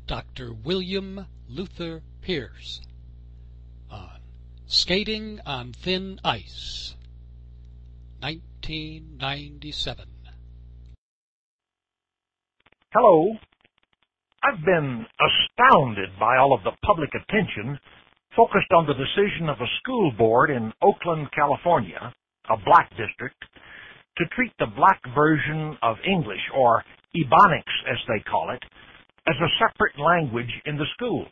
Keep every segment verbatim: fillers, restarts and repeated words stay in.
Doctor William Luther Pierce on Skating on Thin Ice, nineteen ninety-seven. Hello. I've been astounded by all of the public attention focused on the decision of a school board in Oakland, California, a black district, to treat the black version of English, or Ebonics as they call it, as a separate language in the schools.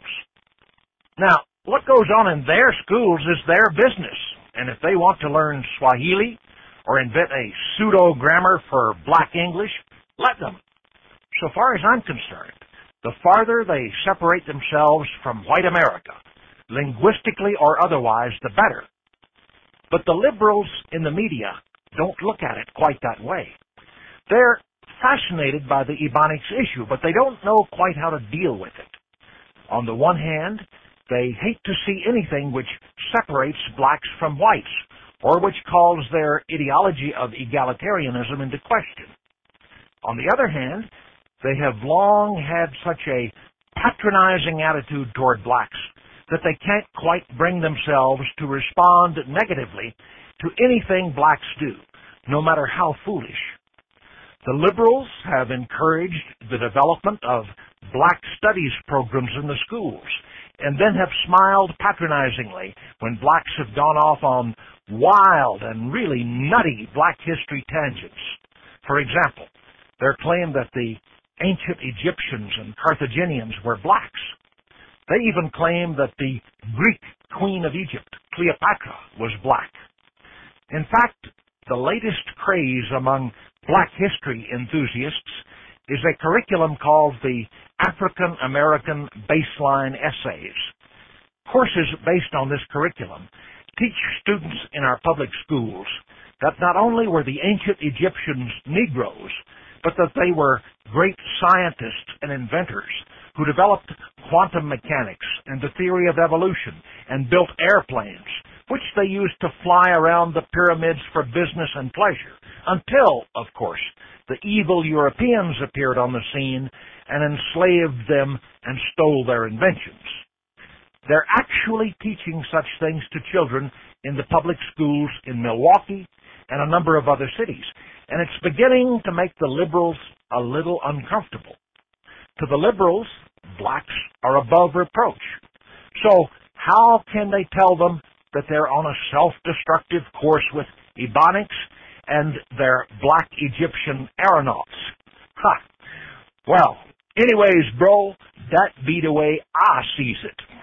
Now, what goes on in their schools is their business, and if they want to learn Swahili or invent a pseudo-grammar for black English, let them. So far as I'm concerned, the farther they separate themselves from white America, linguistically or otherwise, the better. But the liberals in the media don't look at it quite that way. They're fascinated by the Ebonics issue, but they don't know quite how to deal with it. On the one hand, they hate to see anything which separates blacks from whites, or which calls their ideology of egalitarianism into question. On the other hand, they have long had such a patronizing attitude toward blacks that they can't quite bring themselves to respond negatively to anything blacks do, no matter how foolish. The liberals have encouraged the development of black studies programs in the schools, and then have smiled patronizingly when blacks have gone off on wild and really nutty black history tangents. For example, their claim that the ancient Egyptians and Carthaginians were blacks. They even claim that the Greek Queen of Egypt, Cleopatra, was black. In fact, the latest craze among black history enthusiasts is a curriculum called the African American Baseline Essays. Courses based on this curriculum teach students in our public schools that not only were the ancient Egyptians Negroes, but that they were great scientists and inventors who developed quantum mechanics and the theory of evolution and built airplanes, which they used to fly around the pyramids for business and pleasure, until, of course, the evil Europeans appeared on the scene and enslaved them and stole their inventions. They're actually teaching such things to children in the public schools in Milwaukee and a number of other cities, and it's beginning to make the liberals a little uncomfortable. To the liberals, blacks are above reproach. So how can they tell them that they're on a self-destructive course with Ebonics and their black Egyptian aeronauts? Ha! Well, anyways, bro, that be the way I sees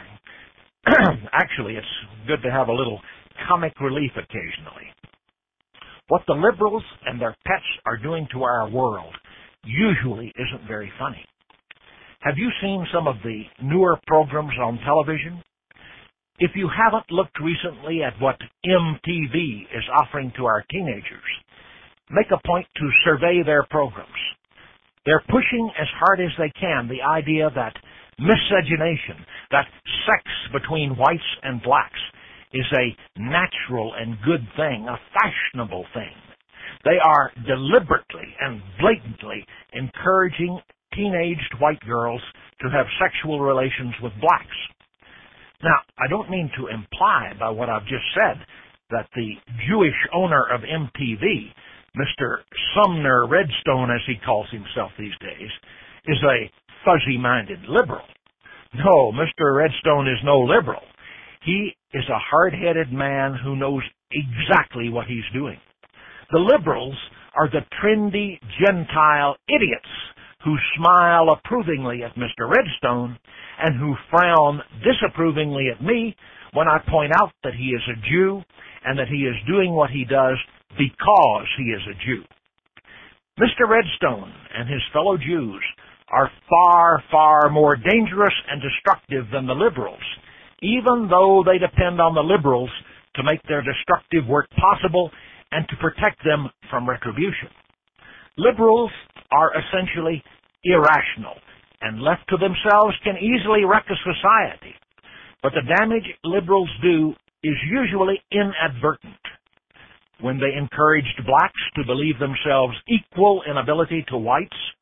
it. Actually, it's good to have a little comic relief occasionally. What the liberals and their pets are doing to our world usually isn't very funny. Have you seen some of the newer programs on television? If you haven't looked recently at what M T V is offering to our teenagers, make a point to survey their programs. They're pushing as hard as they can the idea that miscegenation, that sex between whites and blacks, is a natural and good thing, a fashionable thing. They are deliberately and blatantly encouraging teenaged white girls to have sexual relations with blacks. Now, I don't mean to imply by what I've just said that the Jewish owner of M T V, Mister Sumner Redstone, as he calls himself these days, is a fuzzy-minded liberal. No, Mister Redstone is no liberal. He is a hard-headed man who knows exactly what he's doing. The liberals are the trendy Gentile idiots who smile approvingly at Mister Redstone and who frown disapprovingly at me when I point out that he is a Jew and that he is doing what he does because he is a Jew. Mister Redstone and his fellow Jews are far, far more dangerous and destructive than the liberals, even though they depend on the liberals to make their destructive work possible and to protect them from retribution. Liberals are essentially irrational and left to themselves can easily wreck a society. But the damage liberals do is usually inadvertent. When they encouraged blacks to believe themselves equal in ability to whites,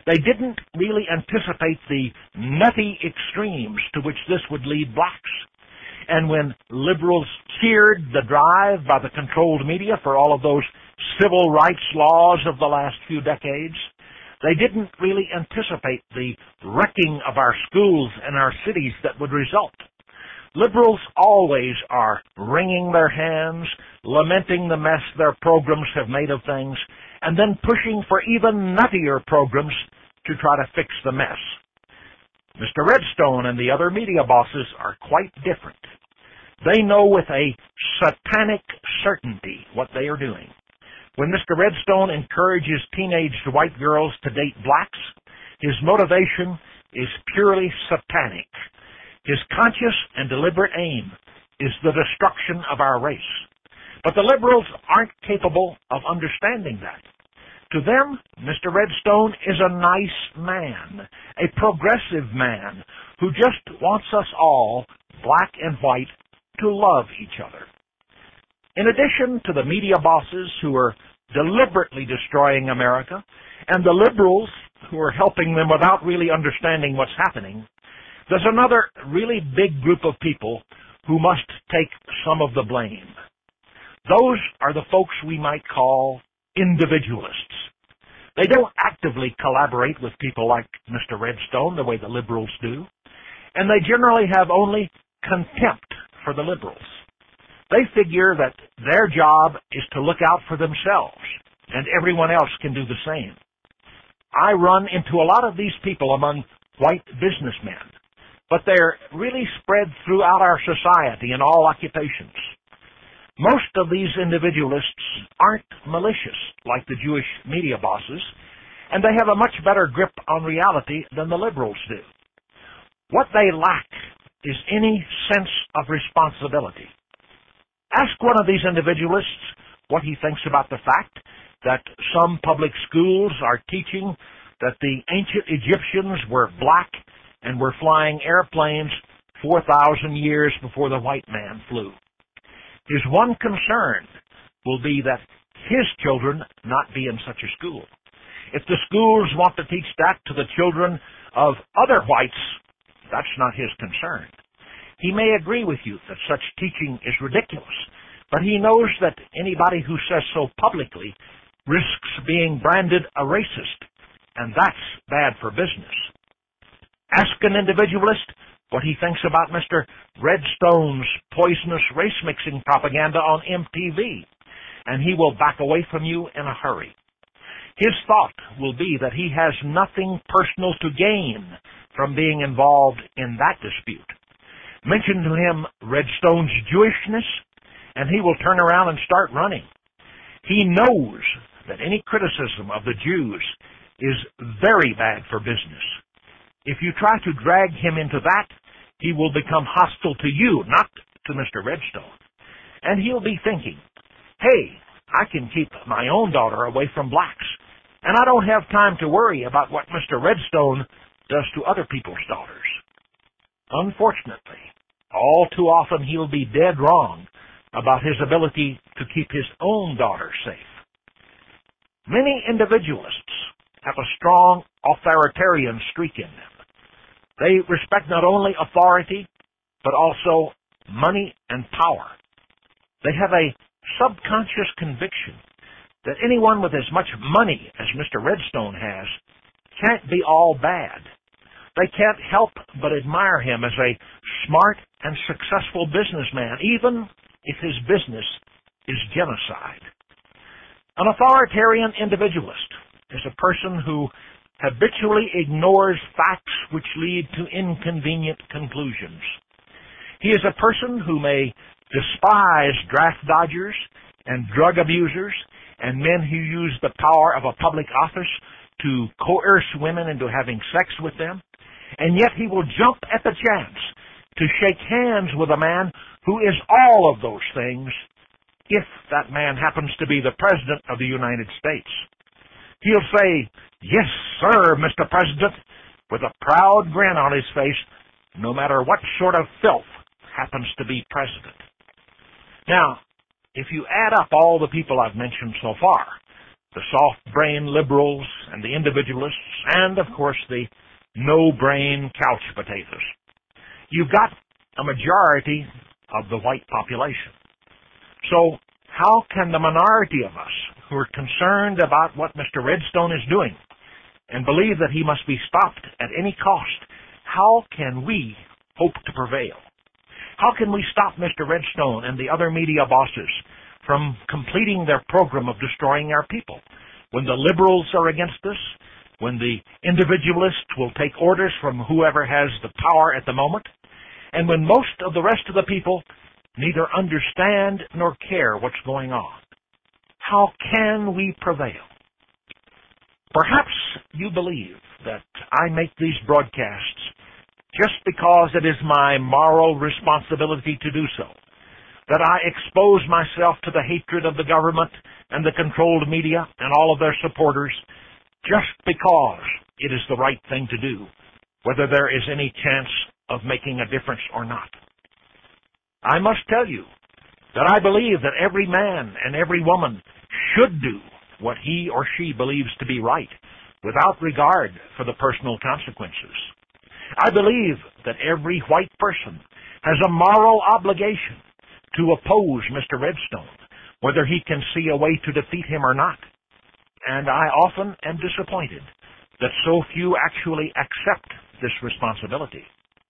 They didn't really anticipate the nutty extremes to which this would lead blacks. And when liberals cheered the drive by the controlled media for all of those civil rights laws of the last few decades, they didn't really anticipate the wrecking of our schools and our cities that would result. Liberals always are wringing their hands, lamenting the mess their programs have made of things, and then pushing for even nuttier programs to try to fix the mess. Mister Redstone and the other media bosses are quite different. They know with a satanic certainty what they are doing. When Mister Redstone encourages teenaged white girls to date blacks, his motivation is purely satanic. His conscious and deliberate aim is the destruction of our race. But the liberals aren't capable of understanding that. To them, Mister Redstone is a nice man, a progressive man, who just wants us all, black and white, to love each other. In addition to the media bosses who are deliberately destroying America, and the liberals who are helping them without really understanding what's happening, there's another really big group of people who must take some of the blame. Those are the folks we might call individualists. They don't actively collaborate with people like Mister Redstone the way the liberals do, and they generally have only contempt for the liberals. They figure that their job is to look out for themselves, and everyone else can do the same. I run into a lot of these people among white businessmen, but they're really spread throughout our society in all occupations. Most of these individualists aren't malicious like the Jewish media bosses, and they have a much better grip on reality than the liberals do. What they lack is any sense of responsibility. Ask one of these individualists what he thinks about the fact that some public schools are teaching that the ancient Egyptians were black and were flying airplanes four thousand years before the white man flew. His one concern will be that his children not be in such a school. If the schools want to teach that to the children of other whites, that's not his concern. He may agree with you that such teaching is ridiculous, but he knows that anybody who says so publicly risks being branded a racist, and that's bad for business. Ask an individualist what he thinks about Mister Redstone's poisonous race-mixing propaganda on M T V, and he will back away from you in a hurry. His thought will be that he has nothing personal to gain from being involved in that dispute. Mention to him Redstone's Jewishness, and he will turn around and start running. He knows that any criticism of the Jews is very bad for business. If you try to drag him into that, he will become hostile to you, not to Mister Redstone. And he'll be thinking, hey, I can keep my own daughter away from blacks, and I don't have time to worry about what Mister Redstone does to other people's daughters. Unfortunately, all too often he'll be dead wrong about his ability to keep his own daughter safe. Many individualists have a strong authoritarian streak in them. They respect not only authority, but also money and power. They have a subconscious conviction that anyone with as much money as Mister Redstone has can't be all bad. They can't help but admire him as a smart and successful businessman, even if his business is genocide. An authoritarian individualist is a person who habitually ignores facts which lead to inconvenient conclusions. He is a person who may despise draft dodgers and drug abusers and men who use the power of a public office to coerce women into having sex with them, and yet he will jump at the chance to shake hands with a man who is all of those things if that man happens to be the President of the United States. He'll say, yes, sir, Mister President, with a proud grin on his face, no matter what sort of filth happens to be president. Now, if you add up all the people I've mentioned so far, the soft-brained liberals and the individualists and, of course, the no-brain couch potatoes. You've got a majority of the white population. So how can the minority of us who are concerned about what Mister Redstone is doing and believe that he must be stopped at any cost, how can we hope to prevail? How can we stop Mister Redstone and the other media bosses from completing their program of destroying our people? When the liberals are against us, when the individualists will take orders from whoever has the power at the moment, and when most of the rest of the people neither understand nor care what's going on. How can we prevail? Perhaps you believe that I make these broadcasts just because it is my moral responsibility to do so, that I expose myself to the hatred of the government and the controlled media and all of their supporters just because it is the right thing to do, whether there is any chance of making a difference or not. I must tell you that I believe that every man and every woman should do what he or she believes to be right, without regard for the personal consequences. I believe that every white person has a moral obligation to oppose Mister Redstone, whether he can see a way to defeat him or not. And I often am disappointed that so few actually accept this responsibility.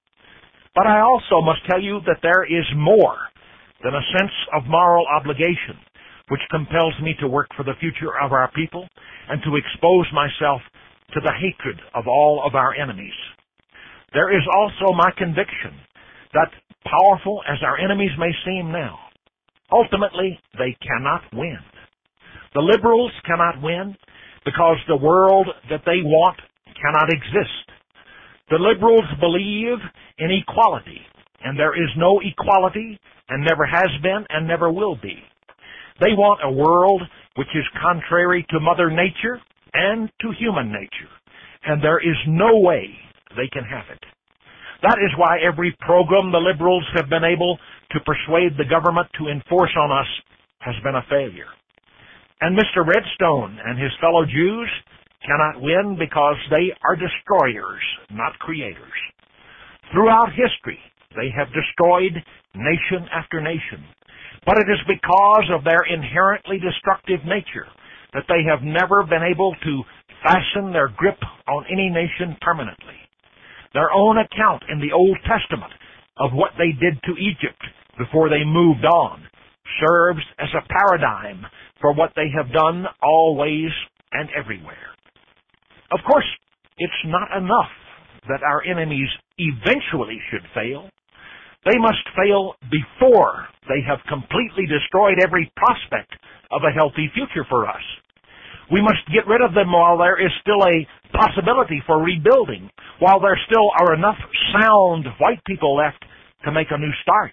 But I also must tell you that there is more than a sense of moral obligation which compels me to work for the future of our people and to expose myself to the hatred of all of our enemies. There is also my conviction that, powerful as our enemies may seem now, ultimately they cannot win. The liberals cannot win because the world that they want cannot exist. The liberals believe in equality, and there is no equality, and never has been, and never will be. They want a world which is contrary to Mother Nature and to human nature, and there is no way they can have it. That is why every program the liberals have been able to persuade the government to enforce on us has been a failure. And Mister Redstone and his fellow Jews cannot win because they are destroyers, not creators. Throughout history, they have destroyed nation after nation. But it is because of their inherently destructive nature that they have never been able to fasten their grip on any nation permanently. Their own account in the Old Testament of what they did to Egypt before they moved on serves as a paradigm for what they have done always and everywhere. Of course, it's not enough that our enemies eventually should fail. They must fail before they have completely destroyed every prospect of a healthy future for us. We must get rid of them while there is still a possibility for rebuilding, while there still are enough sound white people left to make a new start.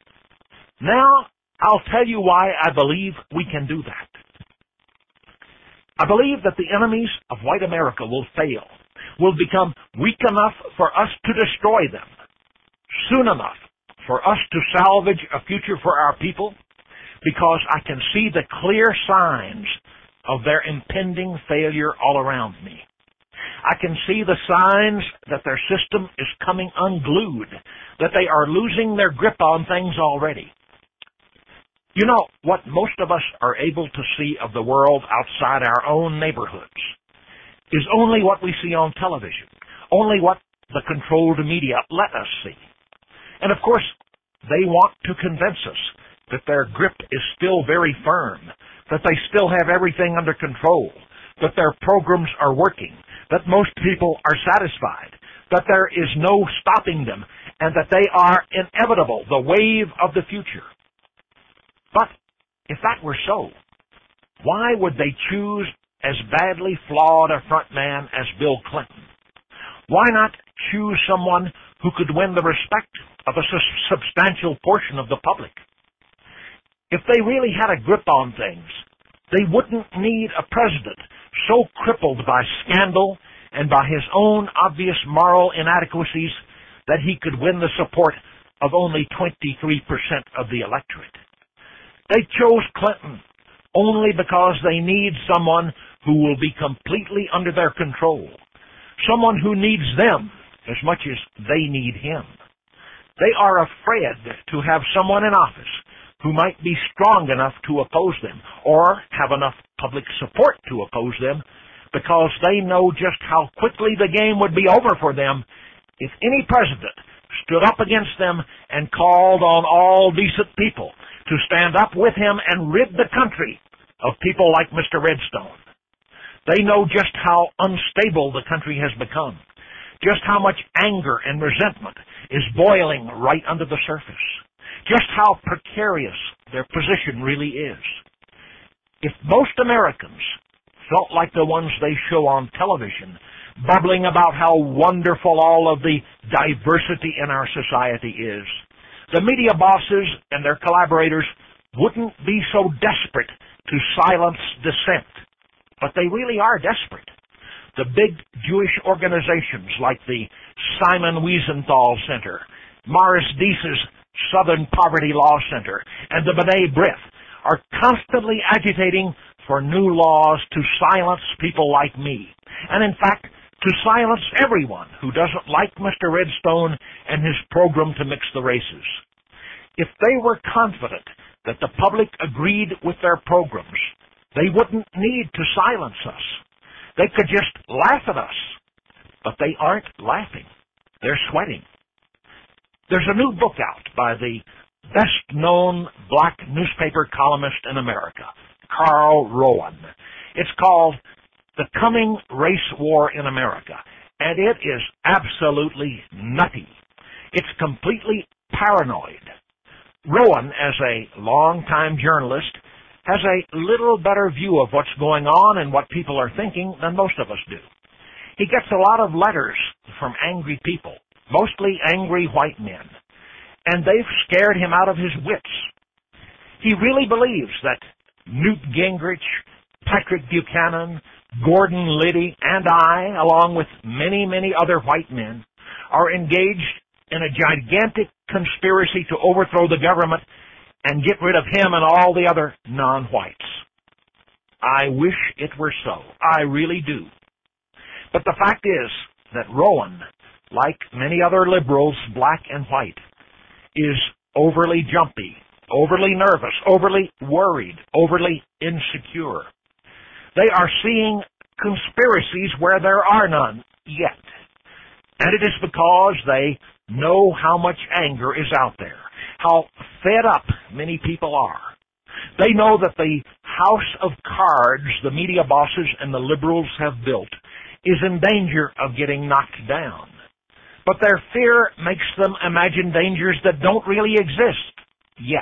Now, I'll tell you why I believe we can do that. I believe that the enemies of white America will fail, will become weak enough for us to destroy them, soon enough for us to salvage a future for our people, because I can see the clear signs of their impending failure all around me. I can see the signs that their system is coming unglued, that they are losing their grip on things already. You know, what most of us are able to see of the world outside our own neighborhoods is only what we see on television, only what the controlled media let us see. And of course, they want to convince us that their grip is still very firm, that they still have everything under control, that their programs are working, that most people are satisfied, that there is no stopping them, and that they are inevitable, the wave of the future. But if that were so, why would they choose as badly flawed a front man as Bill Clinton? Why not choose someone who could win the respect of a su- substantial portion of the public? If they really had a grip on things, they wouldn't need a president so crippled by scandal and by his own obvious moral inadequacies that he could win the support of only twenty-three percent of the electorate. They chose Clinton only because they need someone who will be completely under their control, someone who needs them as much as they need him. They are afraid to have someone in office who might be strong enough to oppose them or have enough public support to oppose them, because they know just how quickly the game would be over for them if any president stood up against them and called on all decent people to stand up with him and rid the country of people like Mister Redstone. They know just how unstable the country has become, just how much anger and resentment is boiling right under the surface, just how precarious their position really is. If most Americans felt like the ones they show on television, bubbling about how wonderful all of the diversity in our society is, the media bosses and their collaborators wouldn't be so desperate to silence dissent. But they really are desperate. The big Jewish organizations like the Simon Wiesenthal Center, Morris Deese's Southern Poverty Law Center, and the B'nai B'rith are constantly agitating for new laws to silence people like me, and in fact, to silence everyone who doesn't like Mister Redstone and his program to mix the races. If they were confident that the public agreed with their programs, they wouldn't need to silence us. They could just laugh at us. But they aren't laughing. They're sweating. There's a new book out by the best-known black newspaper columnist in America, Carl Rowan. It's called The Coming Race War in America, and it is absolutely nutty. It's completely paranoid. Rowan, as a longtime journalist, has a little better view of what's going on and what people are thinking than most of us do. He gets a lot of letters from angry people, mostly angry white men, and they've scared him out of his wits. He really believes that Newt Gingrich, Patrick Buchanan, Gordon Liddy, and I, along with many, many other white men, are engaged in a gigantic conspiracy to overthrow the government and get rid of him and all the other non-whites. I wish it were so. I really do. But the fact is that Rowan, like many other liberals, black and white, is overly jumpy, overly nervous, overly worried, overly insecure. They are seeing conspiracies where there are none yet. And it is because they know how much anger is out there, how fed up many people are. They know that the house of cards the media bosses and the liberals have built is in danger of getting knocked down. But their fear makes them imagine dangers that don't really exist yet.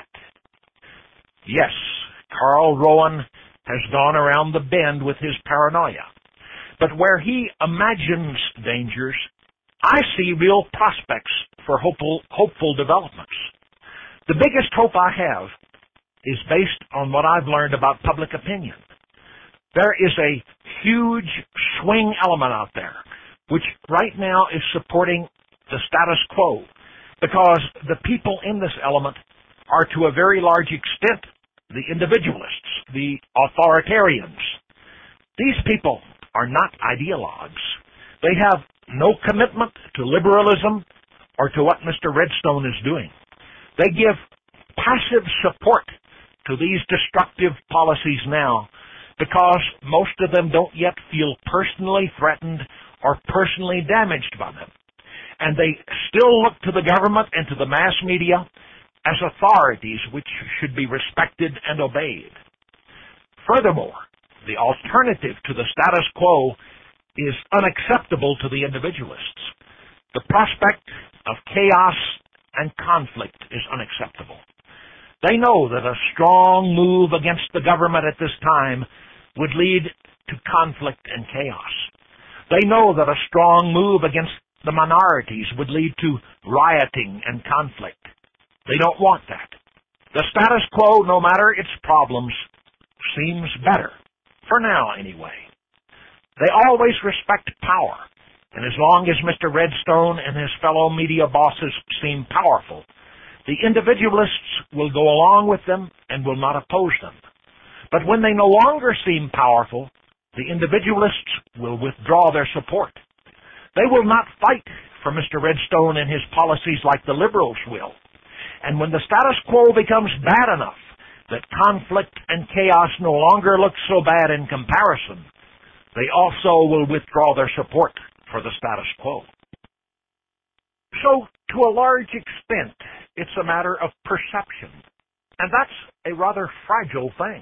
Yes, Carl Rowan has gone around the bend with his paranoia. But where he imagines dangers, I see real prospects for hopeful, hopeful developments. The biggest hope I have is based on what I've learned about public opinion. There is a huge swing element out there, which right now is supporting the status quo, because the people in this element are to a very large extent the individualists, the authoritarians. These people are not ideologues. They have no commitment to liberalism or to what Mister Redstone is doing. They give passive support to these destructive policies now because most of them don't yet feel personally threatened or personally damaged by them. And they still look to the government and to the mass media as authorities which should be respected and obeyed. Furthermore, the alternative to the status quo is unacceptable to the individualists. The prospect of chaos and conflict is unacceptable. They know that a strong move against the government at this time would lead to conflict and chaos. They know that a strong move against the minorities would lead to rioting and conflict. They don't want that. The status quo, no matter its problems, seems better. For now, anyway. They always respect power, and as long as Mister Redstone and his fellow media bosses seem powerful, the individualists will go along with them and will not oppose them. But when they no longer seem powerful, The individualists will withdraw their support. They will not fight for Mister Redstone and his policies like the liberals will. And when the status quo becomes bad enough that conflict and chaos no longer look so bad in comparison, they also will withdraw their support for the status quo. So, to a large extent, it's a matter of perception. And that's a rather fragile thing.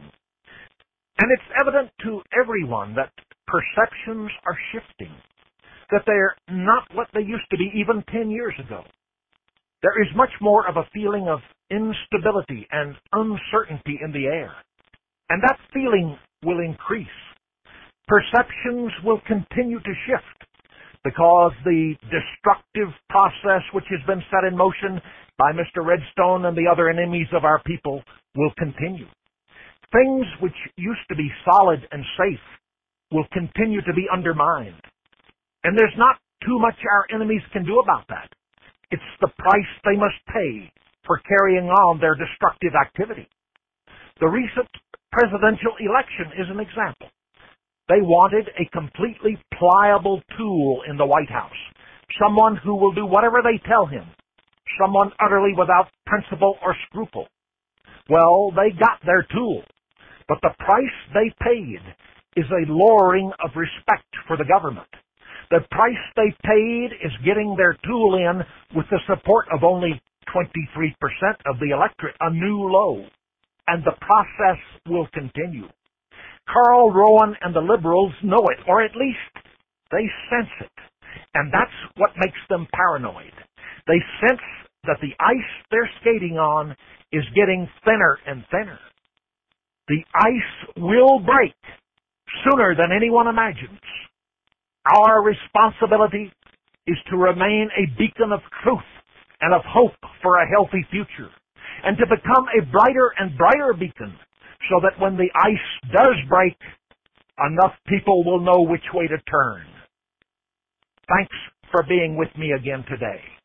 And it's evident to everyone that perceptions are shifting, that they're not what they used to be even ten years ago. There is much more of a feeling of instability and uncertainty in the air. And that feeling will increase. Perceptions will continue to shift because the destructive process which has been set in motion by Mister Redstone and the other enemies of our people will continue. Things which used to be solid and safe will continue to be undermined. And there's not too much our enemies can do about that. It's the price they must pay for carrying on their destructive activity. The recent presidential election is an example. They wanted a completely pliable tool in the White House, someone who will do whatever they tell him, someone utterly without principle or scruple. Well, they got their tool, but the price they paid is a lowering of respect for the government. The price they paid is getting their tool in with the support of only twenty-three percent of the electorate, a new low. And the process will continue. Karl Rove and the liberals know it, or at least they sense it. And that's what makes them paranoid. They sense that the ice they're skating on is getting thinner and thinner. The ice will break sooner than anyone imagines. Our responsibility is to remain a beacon of truth and of hope for a healthy future, and to become a brighter and brighter beacon so that when the ice does break, enough people will know which way to turn. Thanks for being with me again today.